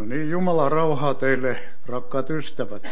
No niin, Jumalan rauhaa teille, rakkaat ystävät.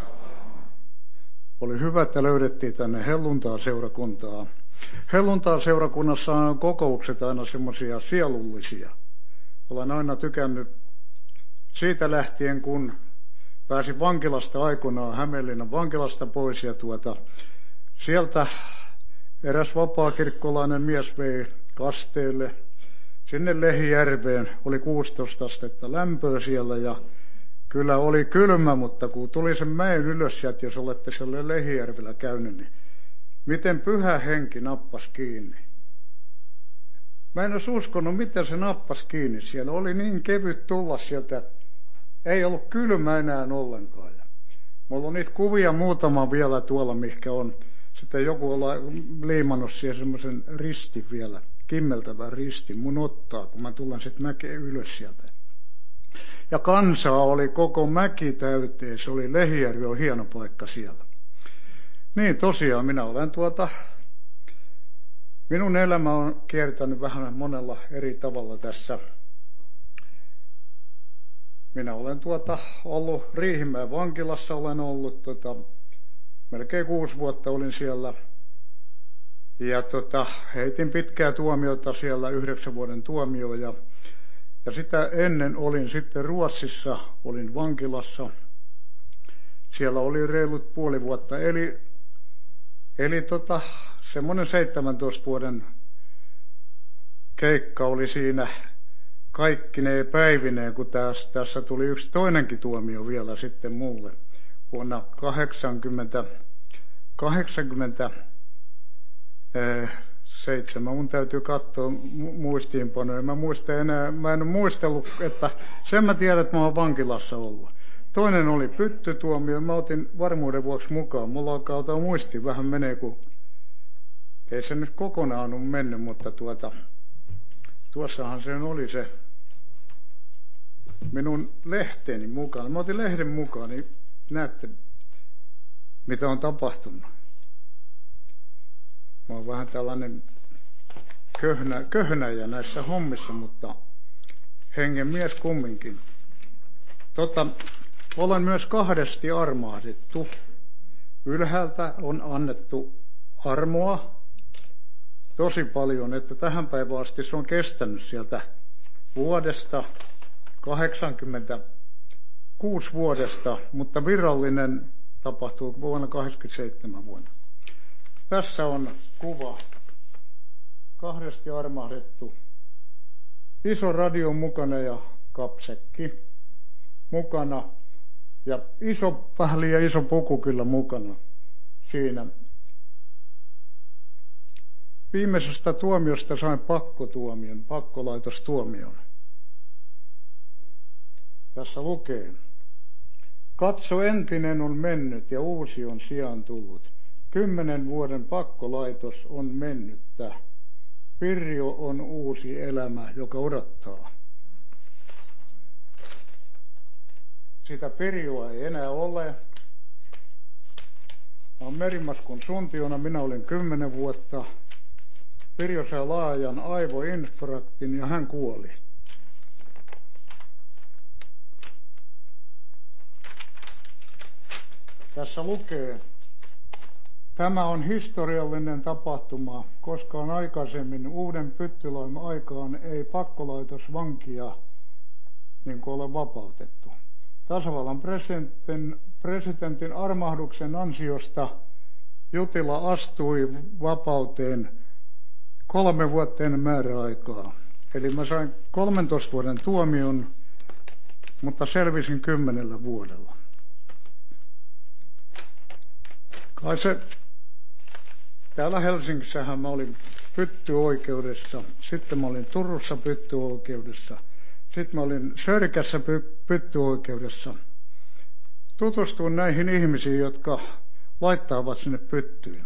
Oli hyvä, että löydettiin tänne helluntaa-seurakuntaa. Helluntaa-seurakunnassa on kokoukset aina semmoisia sielullisia. Olen aina tykännyt siitä lähtien, kun pääsin vankilasta aikoinaan, Hämeenlinnan vankilasta pois. Ja sieltä eräs vapaakirkkolainen mies vei kasteelle sinne Lehijärveen. Oli 16 astetta lämpöä siellä ja kyllä oli kylmä, mutta kun tuli sen mäen ylös sieltä, jos olette siellä Lehijärvellä käynyt, niin miten pyhä henki nappasi kiinni. Mä en olisi uskonut, miten se nappasi kiinni. Siellä oli niin kevyt tulla sieltä, ei ollut kylmä enää ollenkaan. Ja mulla on niitä kuvia muutama vielä tuolla, mikä on. Sitten joku on liimannut siihen semmoisen ristin vielä, kimmeltävän ristin mun ottaa, kun mä tulen sitten mäkeen ylös sieltä. Ja kansaa oli koko mäki täyteen, se oli Lehijärvi, on hieno paikka siellä. Niin tosiaan, minä olen minun elämä on kiertänyt vähän monella eri tavalla tässä. Minä olen ollut Riihimäen vankilassa, olen ollut melkein 6 vuotta olin siellä. Ja heitin pitkää tuomiota siellä, 9 vuoden tuomio ja sitä ennen olin sitten Ruotsissa, olin vankilassa. Siellä oli reilut puoli vuotta, eli semmoinen 17 vuoden keikka oli siinä kaikkineen päivineen, kun tässä tuli yksi toinenkin tuomio vielä sitten mulle vuonna 87. Mun täytyy katsoa muistiinpanoja. Mä en muistellut, että sen mä tiedän, että mä oon vankilassa ollut. Toinen oli pyttytuomio, mä otin varmuuden vuoksi mukaan. Mulla alkaa muisti vähän menee, kun ei se nyt kokonaan ole mennyt, mutta tuossahan se oli se minun lehteeni mukana. Mä otin lehden mukaan, niin näette, mitä on tapahtunut. Mä oon vähän tällainen köhnäjä näissä hommissa, mutta hengen mies kumminkin. Olen myös 2 armahdettu. Ylhäältä on annettu armoa tosi paljon, että tähän päivään asti se on kestänyt sieltä vuodesta 86 vuodesta, mutta virallinen tapahtuu vuonna 87 vuonna. Tässä on kuva 2 armahdettu. Iso radio mukana ja kapsekki mukana. Ja vähän liian iso puku kyllä mukana siinä. Viimeisestä tuomiosta sain pakkotuomion, pakkolaitostuomion. Tässä lukee. Katso, entinen on mennyt ja uusi on sijaan tullut. 10 vuoden pakkolaitos on mennyttä. Pirjo on uusi elämä, joka odottaa. Sitä Pirjoa ei enää ole. Mä oon Merimaskun Suntiona, minä olin 10 vuotta. Pirjo sai laajan aivoinfarktin ja hän kuoli. Tässä lukee. Tämä on historiallinen tapahtuma, koska on aikaisemmin uuden pyttylain aikaan ei pakkolaitosvankia niin kuin ole vapautettu. Tasavallan presidentin armahduksen ansiosta Jutila astui vapauteen 3 vuotta ennen määräaikaa. Eli mä sain 13 vuoden tuomion, mutta selvisin 10 vuodella. Täällä Helsingissähän mä olin pyttyoikeudessa, sitten mä olin Turussa pyttyoikeudessa, sitten mä olin Sörkässä pyttyoikeudessa. Tutustuin näihin ihmisiin, jotka laittaavat sinne pyttyyn.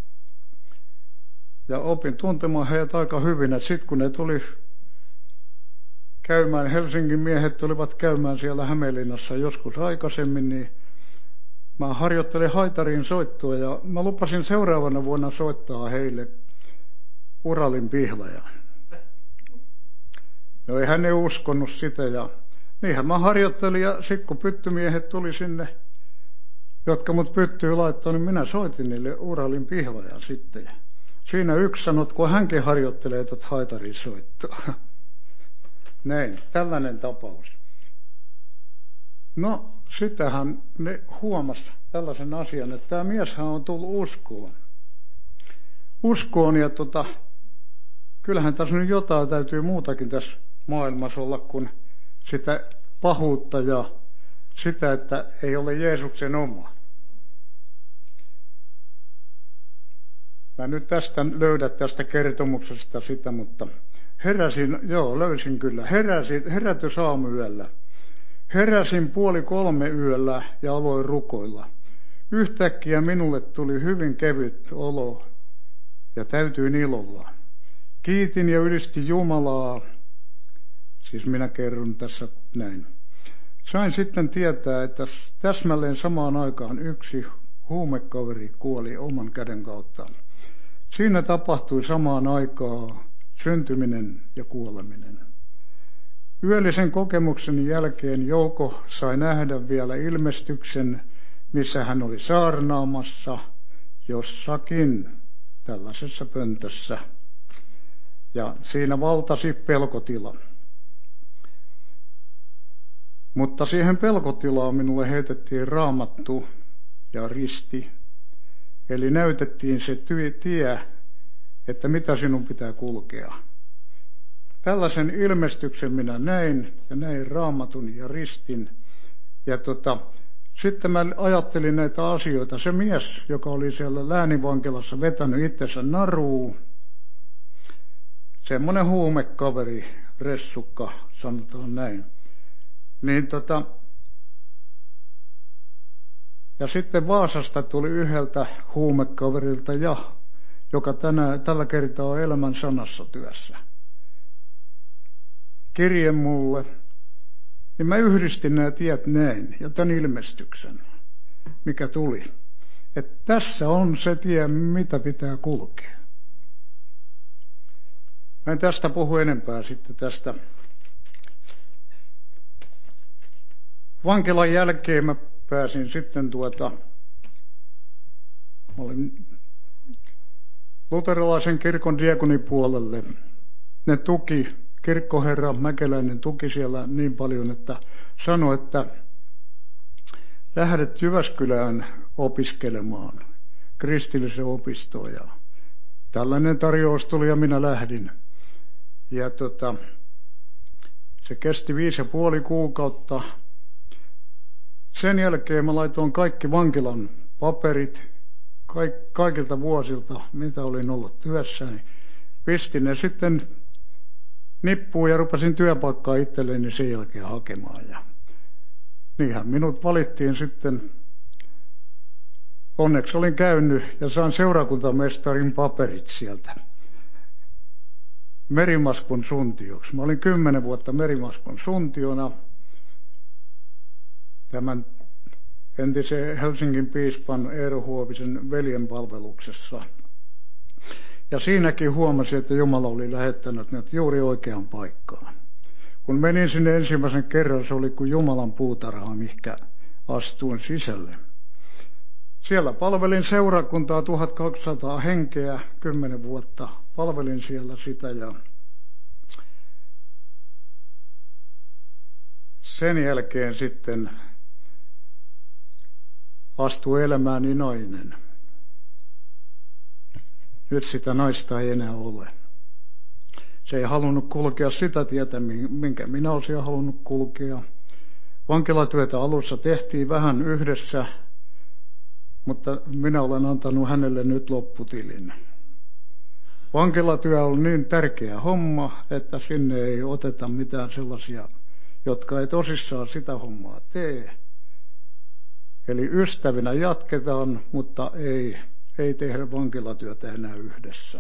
Ja opin tuntemaan heidät aika hyvin, että sitten kun ne tuli käymään, Helsingin miehet tulivat käymään siellä Hämeenlinnassa joskus aikaisemmin, niin mä harjoittelin haitarin soittoa ja mä lupasin seuraavana vuonna soittaa heille Uralin pihlajan. No ei hän ei uskonut sitä ja niinhän mä harjoittelin ja sitten kun pyttymiehet tuli sinne, jotka mut pyttyyn laittoi, niin minä soitin niille Uralin pihlajan sitten. Siinä yksi sanoi, kun hänkin harjoittelee haitarin soittoa. Näin, tällainen tapaus. No, sitähän ne huomasi tällaisen asian, että tämä mieshän on tullut uskoon. Uskoon ja kyllähän tässä nyt jotain täytyy muutakin tässä maailmassa olla kuin sitä pahuutta ja sitä, että ei ole Jeesuksen oma. Mä nyt löydä tästä kertomuksesta sitä, mutta löysin kyllä. Herätys aamuyöllä. Heräsin 2:30 yöllä ja aloin rukoilla. Yhtäkkiä minulle tuli hyvin kevyt olo ja täytyin ilolla. Kiitin ja ylistin Jumalaa. Siis minä kerron tässä näin. Sain sitten tietää, että täsmälleen samaan aikaan yksi huumekaveri kuoli oman käden kautta. Siinä tapahtui samaan aikaan syntyminen ja kuoleminen. Yöllisen kokemukseni jälkeen Jouko sai nähdä vielä ilmestyksen, missä hän oli saarnaamassa jossakin tällaisessa pöntössä. Ja siinä valtasi pelkotila. Mutta siihen pelkotilaan minulle heitettiin Raamattu ja risti. Eli näytettiin se tie, että mitä sinun pitää kulkea. Tällaisen ilmestyksen minä näin ja näin Raamatun ja ristin. Ja sitten mä ajattelin näitä asioita. Se mies, joka oli siellä lääninvankilassa vetänyt itsensä naruun, semmoinen huumekaveri, ressukka, sanotaan näin. Niin ja sitten Vaasasta tuli yhdeltä huumekaverilta joka tällä kertaa on Elämän sanassa työssä. Kirje mulle, niin mä yhdistin nämä tiet näin ja tämän ilmestyksen, mikä tuli. Että tässä on se tie, mitä pitää kulkea. Mä en tästä puhu enempää sitten tästä. Vankilan jälkeen mä pääsin sitten olin luterilaisen kirkon diakonipuolelle. Ne tuki, kirkkoherra Mäkeläinen tuki siellä niin paljon, että sanoi, että lähdet Jyväskylään opiskelemaan kristilliseen opistoon. Ja tällainen tarjous tuli ja minä lähdin. Ja se kesti 5,5 kuukautta. Sen jälkeen mä laitoin kaikki vankilan paperit kaikilta vuosilta, mitä olin ollut työssäni. Pistin ne sitten nippuun ja rupesin työpaikkaa itselleni sen jälkeen hakemaan. Ja niinhän minut valittiin sitten. Onneksi olin käynyt ja sain seurakuntamestarin paperit sieltä Merimaskun suntioksi. Mä olin 10 vuotta Merimaskun suntiona tämän entisen Helsingin piispan Eero Huovisen veljen palveluksessa. Ja siinäkin huomasin, että Jumala oli lähettänyt ne juuri oikeaan paikkaan. Kun menin sinne ensimmäisen kerran, se oli kuin Jumalan puutarha, mihinkä astuin sisälle. Siellä palvelin seurakuntaa 1200 henkeä, 10 vuotta palvelin siellä sitä ja sen jälkeen sitten astui elämääni nainen. Nyt sitä naista ei enää ole. Se ei halunnut kulkea sitä tietä, minkä minä olisin halunnut kulkea. Vankilatyötä alussa tehtiin vähän yhdessä, mutta minä olen antanut hänelle nyt lopputilin. Vankilatyö on niin tärkeä homma, että sinne ei oteta mitään sellaisia, jotka ei tosissaan sitä hommaa tee. Eli ystävinä jatketaan, mutta ei tehdä vankilatyötä enää yhdessä.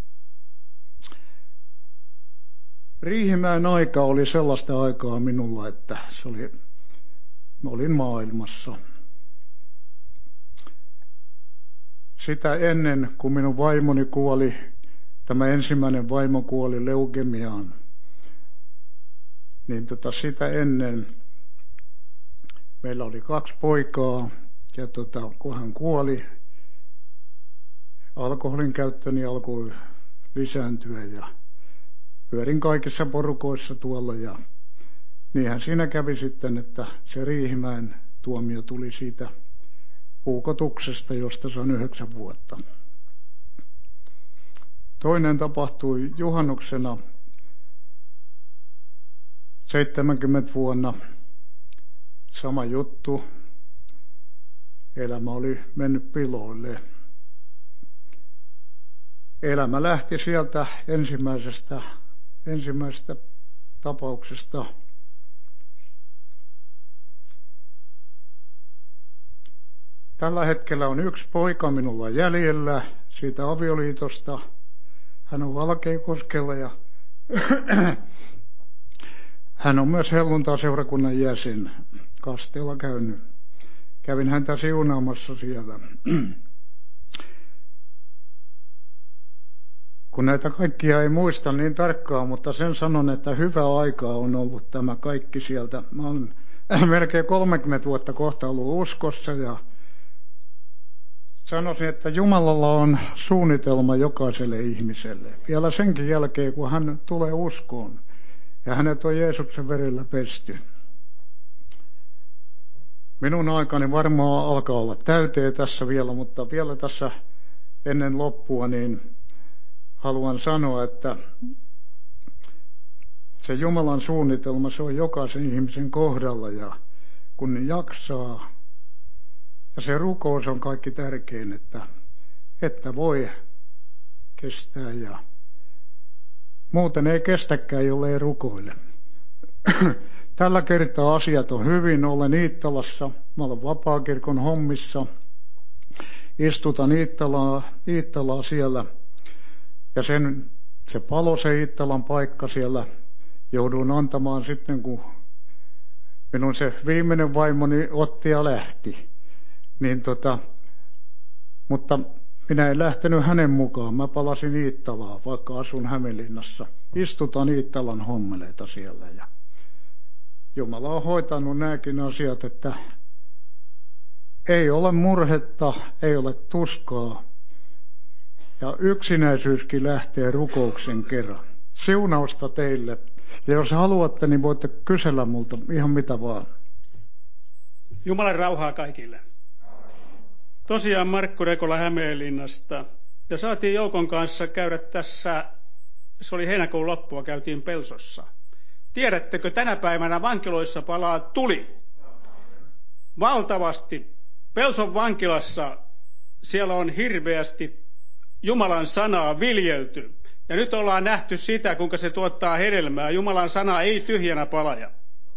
Riihimäen aika oli sellaista aikaa minulla, että olin maailmassa. Sitä ennen, kun minun vaimoni kuoli, tämä ensimmäinen vaimo kuoli leukemiaan, Niin sitä ennen meillä oli 2 poikaa, ja kun hän kuoli, alkoholin käyttöni alkoi lisääntyä ja pyörin kaikissa porukoissa tuolla, ja niinhän siinä kävi sitten, että se Riihimäen tuomio tuli siitä puukotuksesta, josta sain 9 vuotta. Toinen tapahtui juhannuksena 70 vuonna. Sama juttu. Elämä oli mennyt piloille. Elämä lähti sieltä ensimmäisestä tapauksesta. Tällä hetkellä on 1 poika minulla jäljellä siitä avioliitosta. Hän on Valkeakoskella ja hän on myös helluntaseurakunnan jäsen. Kasteella käynyt. Kävin häntä siunaamassa siellä. Kun näitä kaikkia ei muista niin tarkkaan, mutta sen sanon, että hyvä aikaa on ollut tämä kaikki sieltä. Mä olen melkein 30 vuotta kohta ollut uskossa ja sanoisin, että Jumalalla on suunnitelma jokaiselle ihmiselle. Vielä senkin jälkeen, kun hän tulee uskoon ja hänet on Jeesuksen verellä pesty. Minun aikani varmaan alkaa olla täyteen tässä vielä, mutta vielä tässä ennen loppua niin haluan sanoa, että se Jumalan suunnitelma, se on jokaisen ihmisen kohdalla ja kun jaksaa, ja se rukous on kaikki tärkein, että voi kestää ja muuten ei kestäkään, jollei rukoile. Tällä kertaa asiat on hyvin, olen Iittalassa, mä olen vapaakirkon hommissa, istutan Iittalaa siellä ja se palo se Iittalan paikka siellä jouduin antamaan sitten, kun minun se viimeinen vaimoni otti ja lähti. Mutta minä en lähtenyt hänen mukaan, mä palasin Iittalaan, vaikka asun Hämeenlinnassa. Istutan Iittalan hommeleita siellä ja Jumala on hoitanut nämäkin asiat, että ei ole murhetta, ei ole tuskaa ja yksinäisyyskin lähtee rukouksen kerran. Siunausta teille ja jos haluatte, niin voitte kysellä multa ihan mitä vaan. Jumalan rauhaa kaikille. Tosiaan Markku Rekola Hämeenlinnasta. Ja saatiin joukon kanssa käydä tässä, se oli heinäkuun loppua, käytiin Pelsossa. Tiedättekö, tänä päivänä vankiloissa palaa tuli. Valtavasti. Pelson vankilassa siellä on hirveästi Jumalan sanaa viljelty. Ja nyt ollaan nähty sitä, kuinka se tuottaa hedelmää. Jumalan sana ei tyhjänä palaja.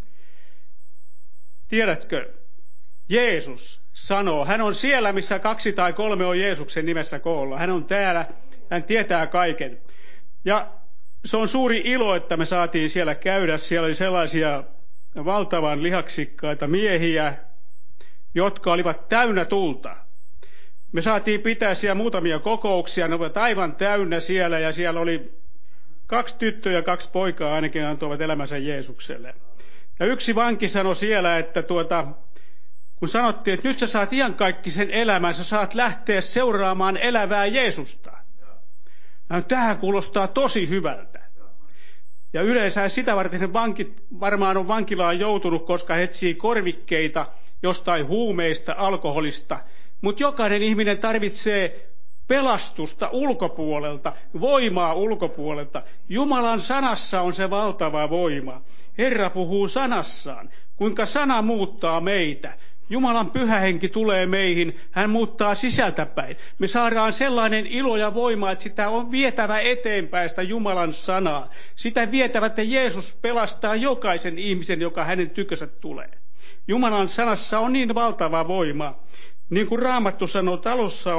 Tiedätkö, Jeesus sanoo, hän on siellä, missä 2 tai 3 on Jeesuksen nimessä koolla. Hän on täällä, hän tietää kaiken. Ja se on suuri ilo, että me saatiin siellä käydä. Siellä oli sellaisia valtavan lihaksikkaita miehiä, jotka olivat täynnä tulta. Me saatiin pitää siellä muutamia kokouksia, ne olivat aivan täynnä siellä ja siellä oli 2 tyttöä ja 2 poikaa ainakin antoivat elämänsä Jeesukselle. Ja yksi vanki sanoi siellä, että kun sanottiin, että nyt sä saat iankaikkisen elämän, sä saat lähteä seuraamaan elävää Jeesusta. Tähän kuulostaa tosi hyvältä. Ja yleensä sitä varten vankit varmaan on vankilaan joutunut, koska he etsii korvikkeita jostain huumeista, alkoholista. Mutta jokainen ihminen tarvitsee pelastusta ulkopuolelta, voimaa ulkopuolelta. Jumalan sanassa on se valtava voima. Herra puhuu sanassaan, kuinka sana muuttaa meitä. Jumalan pyhä henki tulee meihin, hän muuttaa sisältäpäin. Me saadaan sellainen ilo ja voima, että sitä on vietävä eteenpäin sitä Jumalan sanaa. Sitä vietävä, että Jeesus pelastaa jokaisen ihmisen, joka hänen tykönsä tulee. Jumalan sanassa on niin valtava voima. Niin kuin Raamattu sanoo, että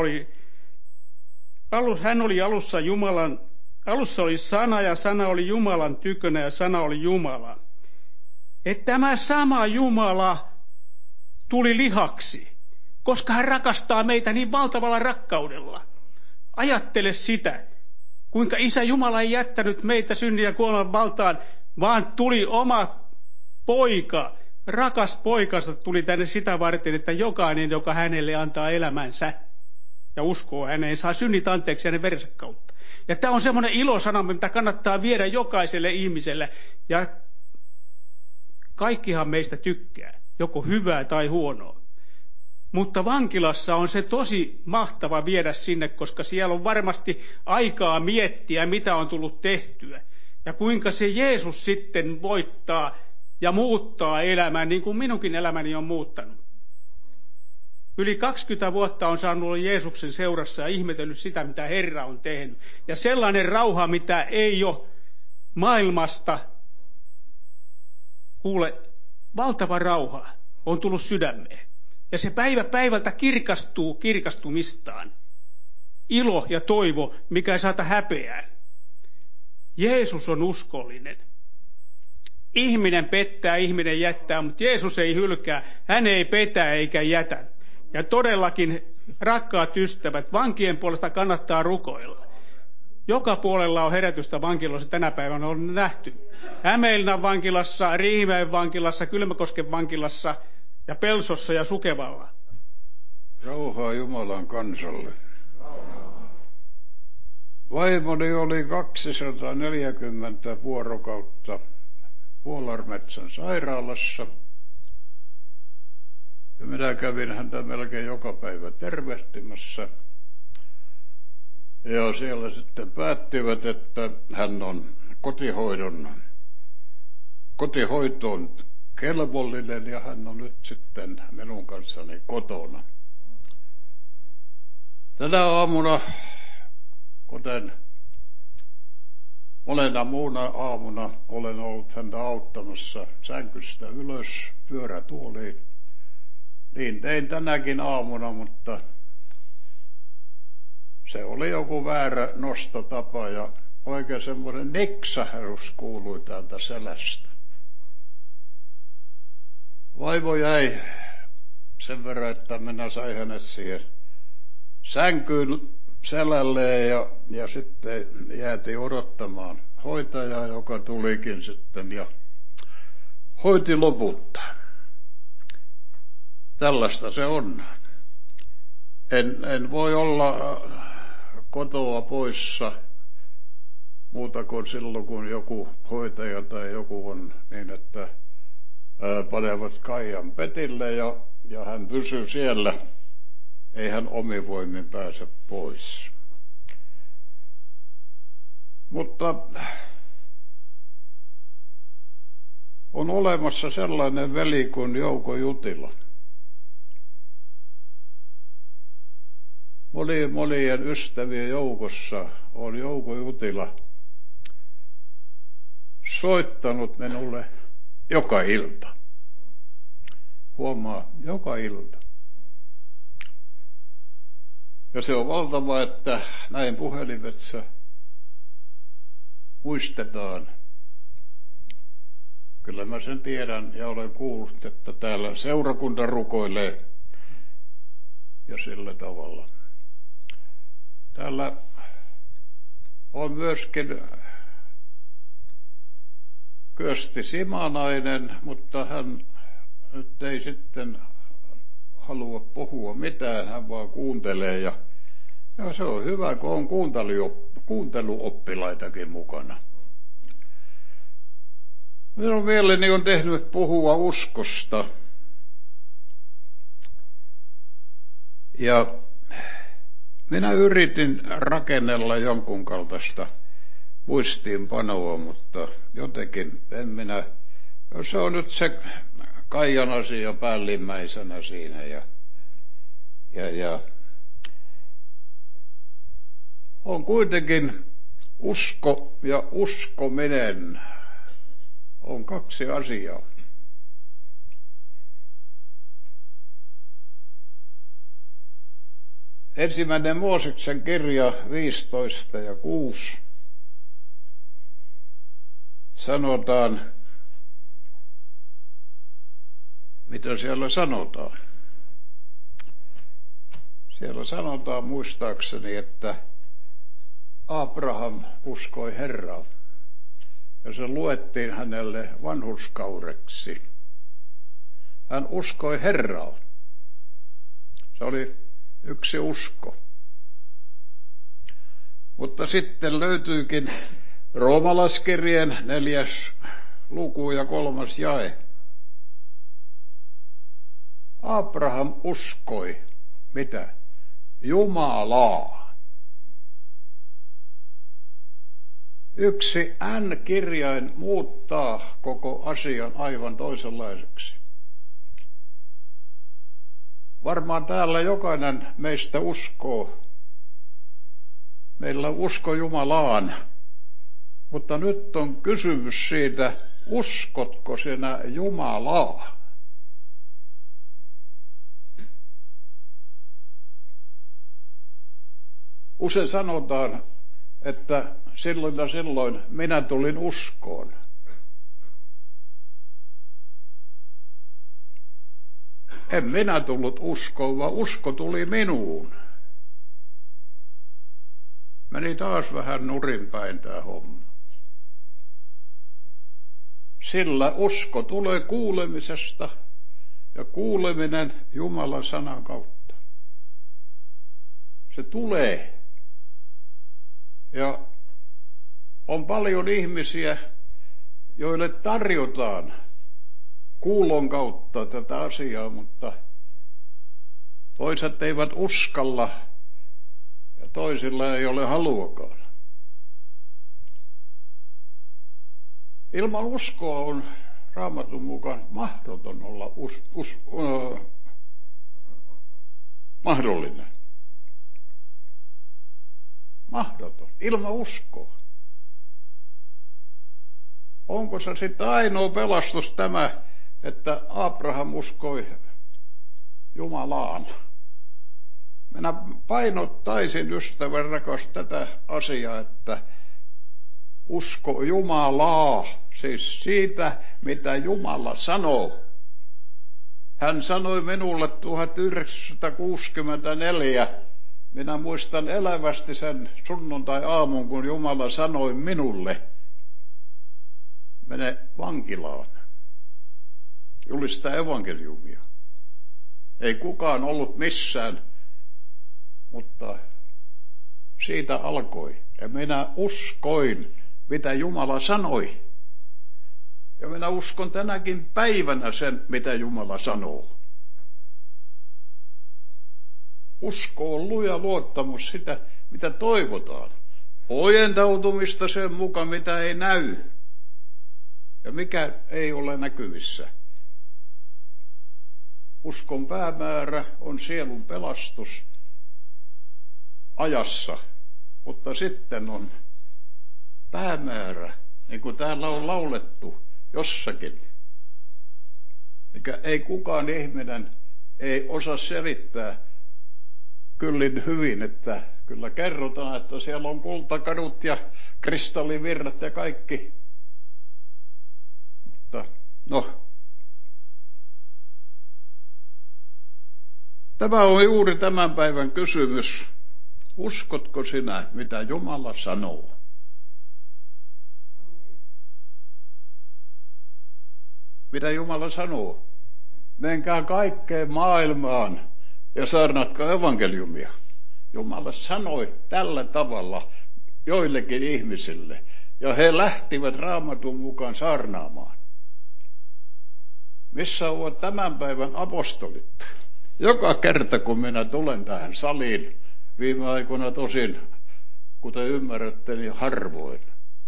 hän oli alussa Jumalan, alussa oli sana ja sana oli Jumalan tykönä ja sana oli Jumala. Että tämä sama Jumala tuli lihaksi, koska hän rakastaa meitä niin valtavalla rakkaudella. Ajattele sitä, kuinka Isä Jumala ei jättänyt meitä synnin ja kuoleman valtaan, vaan tuli oma poika, rakas poikansa tuli tänne sitä varten, että jokainen, joka hänelle antaa elämänsä ja uskoo häneen, saa synnit anteeksi hänen verensä kautta. Ja tämä on semmoinen ilosana, mitä kannattaa viedä jokaiselle ihmiselle. Ja kaikkihan meistä tykkää, joko hyvää tai huonoa. Mutta vankilassa on se tosi mahtava viedä sinne, koska siellä on varmasti aikaa miettiä, mitä on tullut tehtyä. Ja kuinka se Jeesus sitten voittaa ja muuttaa elämän, niin kuin minunkin elämäni on muuttanut. Yli 20 vuotta on saanut olla Jeesuksen seurassa ja ihmetellyt sitä, mitä Herra on tehnyt. Ja sellainen rauha, mitä ei ole maailmasta, kuule, valtava rauha on tullut sydämeen. Ja se päivä päivältä kirkastuu kirkastumistaan. Ilo ja toivo, mikä ei saata häpeää. Jeesus on uskollinen. Ihminen pettää, ihminen jättää, mutta Jeesus ei hylkää. Hän ei petä eikä jätä. Ja todellakin, rakkaat ystävät, vankien puolesta kannattaa rukoilla. Joka puolella on herätystä vankiloissa tänä päivänä on nähty. Hämeenlinnan vankilassa, Riihimäen vankilassa, Kylmäkosken vankilassa ja Pelsossa ja Sukevalla. Rauhaa Jumalan kansalle. Vaimoni oli 240 vuorokautta Puolarmetsän sairaalassa. Ja minä kävin häntä melkein joka päivä tervehtimässä. Ja siellä sitten päättivät, että hän on kotihoitoon kelvollinen ja hän on nyt sitten minun kanssani kotona. Tänä aamuna, kuten monena muuna aamuna, olen ollut häntä auttamassa sänkystä ylös pyörätuoliin. Niin tein tänäkin aamuna, mutta se oli joku väärä nostotapa ja oikein semmoinen niksahdus kuului täältä selästä. Vaimo jäi sen verran, että minä sain hänet siihen sänkyyn selälleen ja sitten jäätiin odottamaan hoitajaa, joka tulikin sitten ja hoiti lopulta. Tällaista se on. En voi olla kotoa poissa muuta kuin silloin, kun joku hoitaja tai joku on niin, että panevat Kaijan petille ja hän pysyy siellä. Ei hän omin voimin pääse pois. Mutta on olemassa sellainen veli kuin Jouko Jutila. Monien ystävien joukossa on Jouko Jutila soittanut minulle joka ilta. Huomaa, joka ilta. Ja se on valtava, että näin puhelimessa muistetaan. Kyllä mä sen tiedän ja olen kuullut, että täällä seurakunta rukoilee ja sillä tavalla. Täällä on myöskin Kyösti Simanainen, mutta hän nyt ei sitten halua puhua mitään, hän vaan kuuntelee ja se on hyvä, kun on kuunteluoppilaitakin mukana. Minun mieleni on tehnyt puhua uskosta ja minä yritin rakennella jonkun kaltaista muistiinpanoa, mutta jotenkin en minä. Se on nyt se Kaijan asia päällimmäisenä siinä ja on kuitenkin usko ja uskominen on kaksi asiaa. Ensimmäinen Mooseksen kirja 15 ja 6 sanotaan, mitä siellä sanotaan. Siellä sanotaan muistaakseni, että Abraham uskoi Herraa ja se luettiin hänelle vanhurskaudeksi. Hän uskoi Herraa. Se oli yksi usko. Mutta sitten löytyykin roomalaiskirjeen 4. luku ja 3. jae. Abraham uskoi, mitä? Jumalaa. Yksi N-kirjain muuttaa koko asian aivan toisenlaiseksi. Varmaan täällä jokainen meistä uskoo. Meillä on usko Jumalaan. Mutta nyt on kysymys siitä, uskotko sinä Jumalaa? Usein sanotaan, että silloin ja silloin minä tulin uskoon. En minä tullut uskoon, vaan usko tuli minuun. Meni taas vähän nurinpäin tämä homma. Sillä usko tulee kuulemisesta ja kuuleminen Jumalan sanan kautta. Se tulee. Ja on paljon ihmisiä, joille tarjotaan kuulon kautta tätä asiaa, mutta toiset eivät uskalla ja toisilla ei ole haluakaan. Ilman uskoa on Raamatun mukaan mahdoton olla mahdollinen. Mahdoton. Ilman uskoa. Onko se sitten ainoa pelastus tämä, että Abraham uskoi Jumalaan? Minä painottaisin, ystävän rakas, tätä asiaa, että usko Jumalaa, siis siitä, mitä Jumala sanoo. Hän sanoi minulle 1964, minä muistan elävästi sen sunnuntai-aamun, kun Jumala sanoi minulle, mene vankilaan, julista evankeliumia. Ei kukaan ollut missään, mutta siitä alkoi. Ja minä uskoin, mitä Jumala sanoi. Ja minä uskon tänäkin päivänä sen, mitä Jumala sanoo. Usko on luja luottamus sitä, mitä toivotaan. Ojentautumista sen mukaan, mitä ei näy. Ja mikä ei ole näkyvissä. Uskon päämäärä on sielun pelastus ajassa, mutta sitten on päämäärä, niin kuin täällä on laulettu jossakin, mikä ei kukaan ihminen ei osaa selittää kyllin hyvin, että kyllä kerrotaan, että siellä on kultakadut ja kristallivirrat ja kaikki. Mutta tämä on juuri tämän päivän kysymys. Uskotko sinä, mitä Jumala sanoo? Mitä Jumala sanoo? Menkää kaikkeen maailmaan ja saarnatkaa evankeliumia. Jumala sanoi tällä tavalla joillekin ihmisille, ja he lähtivät Raamatun mukaan saarnaamaan. Missä ovat tämän päivän apostolit? Joka kerta, kun minä tulen tähän saliin, viime aikoina tosin, kuten ymmärrätte, niin harvoin.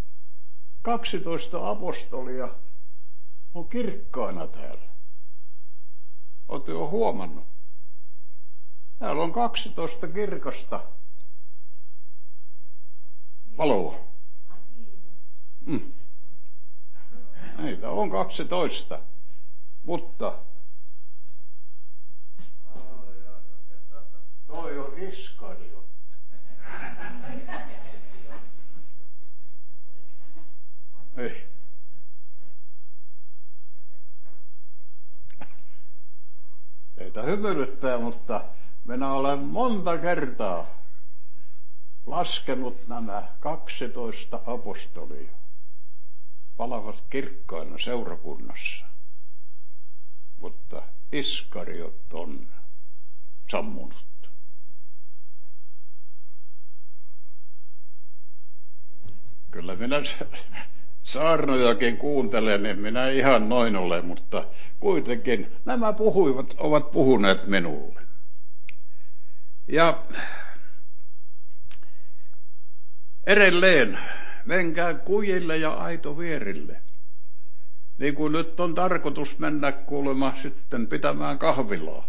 12 apostolia on kirkkaana täällä. Olette jo huomannut? Täällä on 12 kirkasta valoa. Meitä on 12, mutta toi on Iskariot. Ei. Teitä hymyilyttää, mutta minä olen monta kertaa laskenut nämä 12 apostolia. palavat kirkkaina seurakunnassa, mutta Iskariot on sammunut. Kyllä minä saarnojakin kuuntelen, en minä ihan noin ole, mutta kuitenkin nämä ovat puhuneet minulle. Ja edelleen, menkää kujille ja aitovierille. Niin kuin nyt on tarkoitus mennä kuulemma sitten pitämään kahvilaa.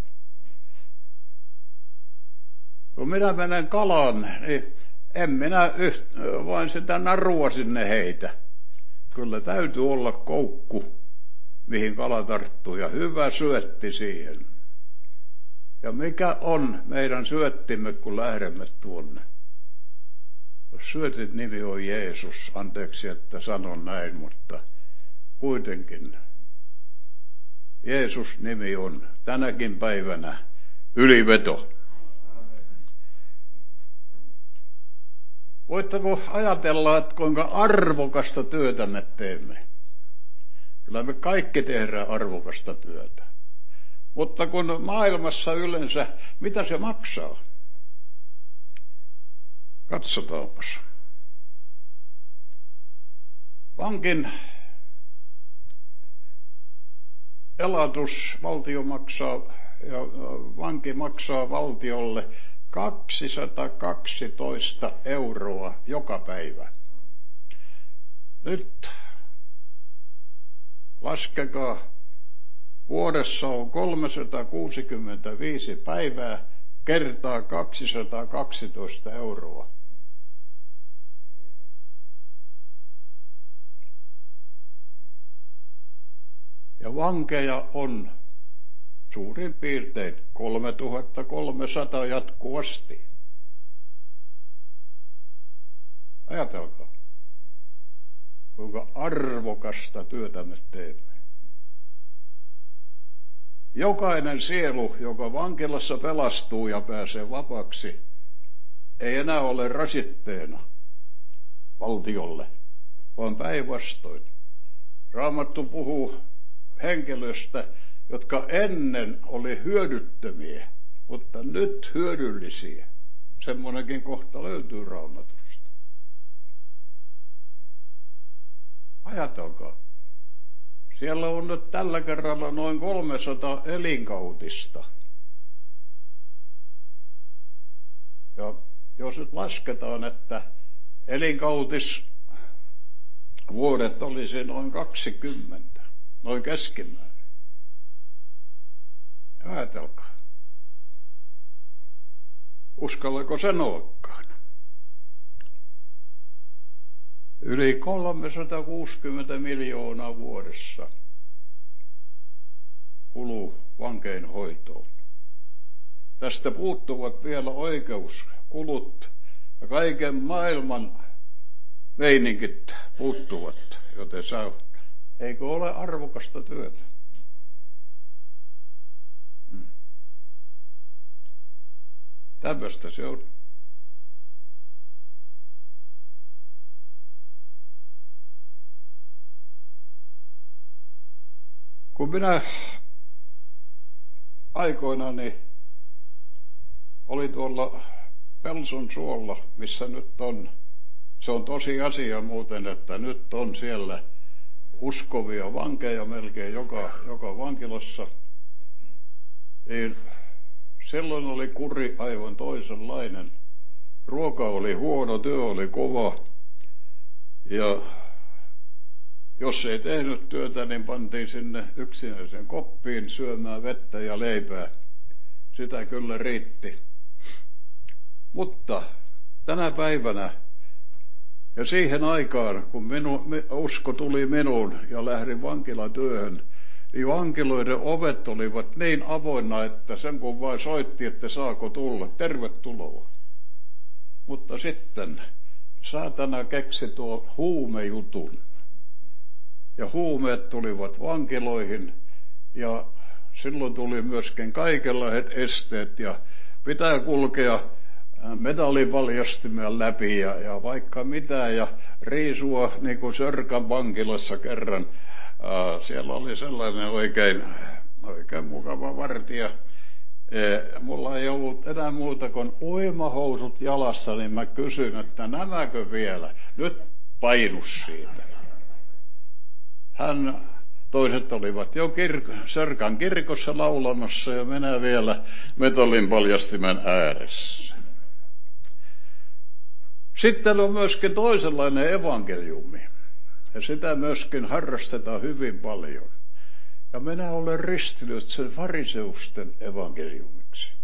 Kun minä menen kalaan, niin en minä vain sitä narua sinne heitä. Kyllä täytyy olla koukku, mihin kala tarttuu, ja hyvä syötti siihen. Ja mikä on meidän syöttimme, kun lähdemme tuonne? Syötin nimi on Jeesus, anteeksi, että sanon näin, mutta kuitenkin Jeesus nimi on tänäkin päivänä yliveto. Voitteko ajatella, että kuinka arvokasta työtä me teemme? Kyllä me kaikki tehdään arvokasta työtä. Mutta kun maailmassa yleensä, mitä se maksaa? Katsotaanpas. Vankin elatus valtio maksaa, ja vanki maksaa valtiolle 212 € joka päivä. Nyt laskekaa, vuodessa on 365 päivää kertaa 212 €. Ja vankeja on suurin piirtein 3300 jatkuvasti. Ajatelkaa, kuinka arvokasta työtä me teemme. Jokainen sielu, joka vankilassa pelastuu ja pääsee vapaaksi, ei enää ole rasitteena valtiolle, vaan päinvastoin. Raamattu puhuu henkilöistä, jotka ennen oli hyödyttömiä, mutta nyt hyödyllisiä. Semmoinenkin kohta löytyy Raamatusta. Ajatelkaa. Siellä on nyt tällä kerralla noin 300 elinkautista. Ja jos nyt lasketaan, että elinkautisvuodet olisi noin 20, noin keskimäärin. Ajatelkaa. Uskallako sanoakaan? Yli 360 miljoonaa vuodessa kuluu vankeinhoitoon. Tästä puuttuvat vielä oikeuskulut ja kaiken maailman meininkit puuttuvat, joten eikö ole arvokasta työtä? Tämmöistä se on. Kun minä aikoinani olin tuolla Pelson suolla, missä nyt on, se on tosi asia muuten, että nyt on siellä uskovia vankeja melkein joka vankilassa, niin silloin oli kuri aivan toisenlainen. Ruoka oli huono, työ oli kova ja jos ei tehnyt työtä, niin pantiin sinne yksinäiseen koppiin syömään vettä ja leipää. Sitä kyllä riitti. Mutta tänä päivänä ja siihen aikaan, kun usko tuli minuun ja lähdin vankilatyöhön, niin vankiloiden ovet olivat niin avoinna, että sen kun vain soitti, että saako tulla, tervetuloa. Mutta sitten saatana keksi tuo huumejutun. Ja huumeet tulivat vankiloihin ja silloin tuli myöskin kaikenlaiset esteet ja pitää kulkea metallipaljastimia läpi ja vaikka mitä ja riisua niin kuin Sörkän vankilassa kerran. Siellä oli sellainen oikein mukava vartija. Mulla ei ollut enää muuta kuin uimahousut jalassa, niin mä kysyin, että nämäkö vielä? Nyt painus siitä. Toiset olivat jo Sörkän kirkossa laulamassa ja minä vielä metallin paljastimen ääressä. Sitten on myöskin toisenlainen evankeliumi. Ja sitä myöskin harrastetaan hyvin paljon. Ja minä olen ristinyt sen fariseusten evankeliumiksi.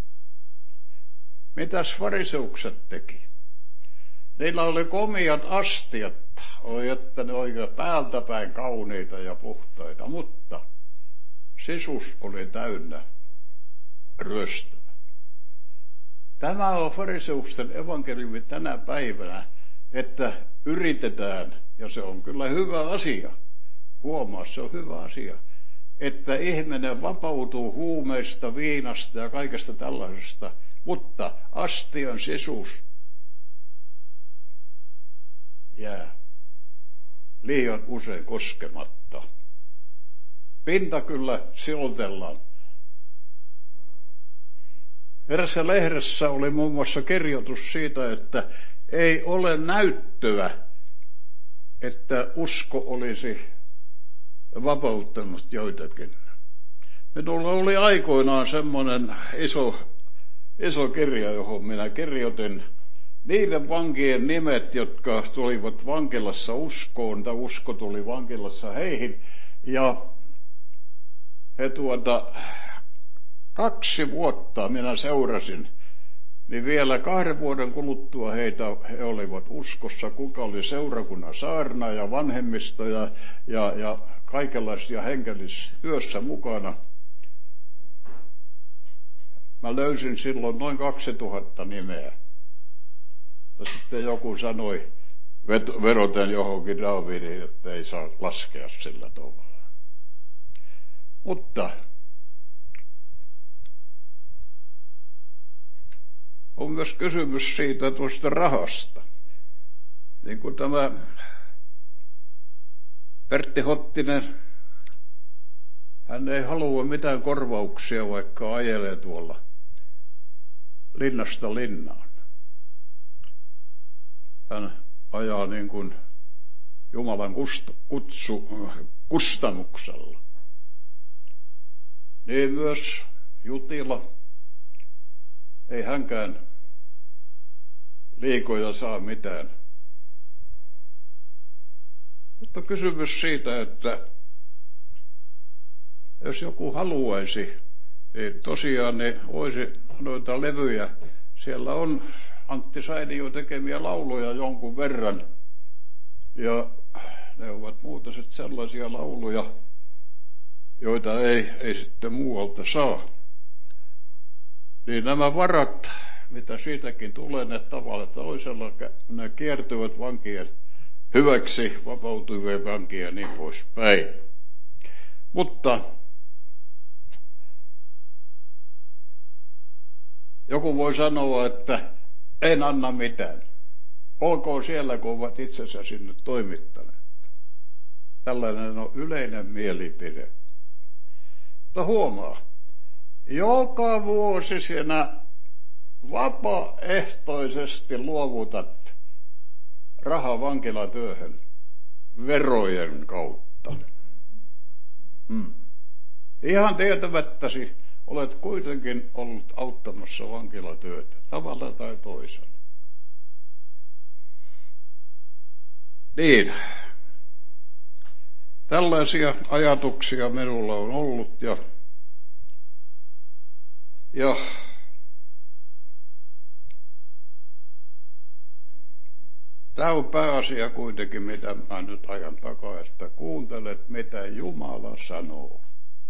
Mitäs fariseukset teki? Niillä oli komiat astiat, että ne olivat päältä päin kauniita ja puhtaita, mutta sisus oli täynnä ryöstöä. Tämä on fariseusten evankeliumi tänä päivänä, että yritetään, ja se on kyllä hyvä asia, huomaa, se on hyvä asia, että ihminen vapautuu huumeista, viinasta ja kaikesta tällaisesta, mutta astian sisus jää liian usein koskematta. Pinta kyllä silotellaan. Erässä lehdessä oli muun muassa kirjoitus siitä, että ei ole näyttöä, että usko olisi vapauttanut joitakin. Minulla oli aikoinaan semmoinen iso kirja, johon minä kirjoitin niiden vankien nimet, jotka tulivat vankilassa uskoon, tai usko tuli vankilassa heihin. Ja he 2 vuotta minä seurasin, niin vielä 2 vuoden kuluttua he olivat uskossa, kuka oli seurakunnan saarna ja vanhemmista ja kaikenlaisia hengellistyössä mukana. Mä löysin silloin noin 2000 nimeä. Ja sitten joku sanoi, veroten johonkin Daavidiin, että ei saa laskea sillä tavalla. Mutta on myös kysymys siitä tuosta rahasta. Niin kuin tämä Pertti Hottinen, hän ei halua mitään korvauksia, vaikka ajelee tuolla linnasta linnaan. Hän ajaa niin kuin Jumalan kustannuksella. Niin myös Jutila, ei hänkään liikoja saa mitään. Mutta kysymys siitä, että jos joku haluaisi, niin tosiaan ne olisi noita levyjä. Siellä on Antti Sainio tekemiä lauluja jonkun verran. Ja ne ovat muuta sellaisia lauluja, joita ei sitten muualta saa. Niin nämä varat, mitä siitäkin tulee, ne tavalla toisella, ne kiertyvät vankien hyväksi, vapautuvien vankien ja niin poispäin. Mutta joku voi sanoa, että en anna mitään. Olkoon siellä, kun ovat itsensä sinne toimittaneet. Tällainen on yleinen mielipide. Mutta huomaa, joka vuosi sinä vapaaehtoisesti luovutat rahaa vankilatyöhön verojen kautta. Ihan tietämättäsi olet kuitenkin ollut auttamassa vankilatyötä tavalla tai toisella. Niin, tällaisia ajatuksia minulla on ollut ja tämä on pääasia kuitenkin, mitä mä nyt ajan takaa, että kuuntelet, mitä Jumala sanoo.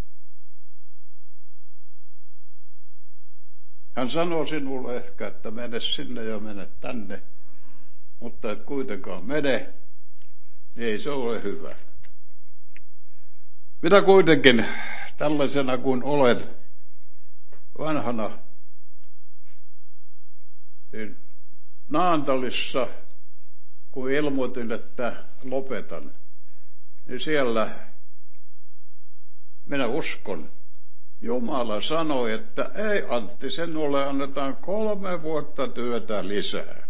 Hän sanoo sinulle ehkä, että mene sinne ja mene tänne, mutta et kuitenkaan mene, niin ei se ole hyvä. Minä kuitenkin tällaisena kuin olen, vanhana Niin Naantalissa, kun ilmoitin, että lopetan, niin siellä minä uskon. Jumala sanoi, että ei Antti, sinulle annetaan 3 vuotta työtä lisää.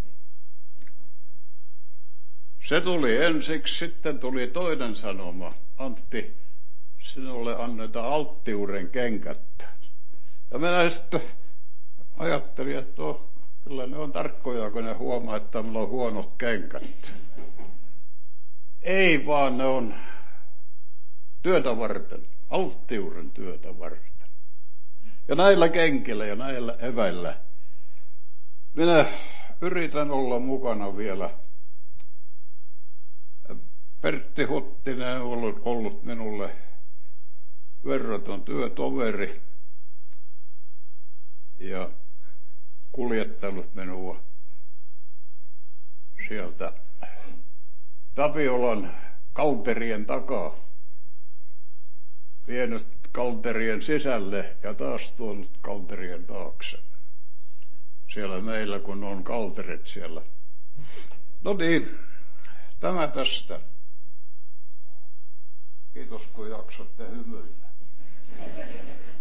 Se tuli ensiksi, sitten tuli toinen sanoma. Antti, sinulle annetaan alttiuden kenkät. Ja minä sitten ajattelin, että kyllä ne on tarkkoja, kun ne huomaa, että minulla on huonot kenkät. Ei vaan, ne on työtä varten, alttiuden työtä varten. Ja näillä kenkillä ja näillä eväillä minä yritän olla mukana vielä. Pertti Huttinen on ollut minulle verraton työtoveri ja kuljettanut minua sieltä Tapiolan kalterien takaa, vienyt kalterien sisälle ja taas tuonut kalterien taakse. Siellä meillä, kun on kalterit siellä. No niin, tämä tästä. Kiitos, kun jaksatte hymyillä.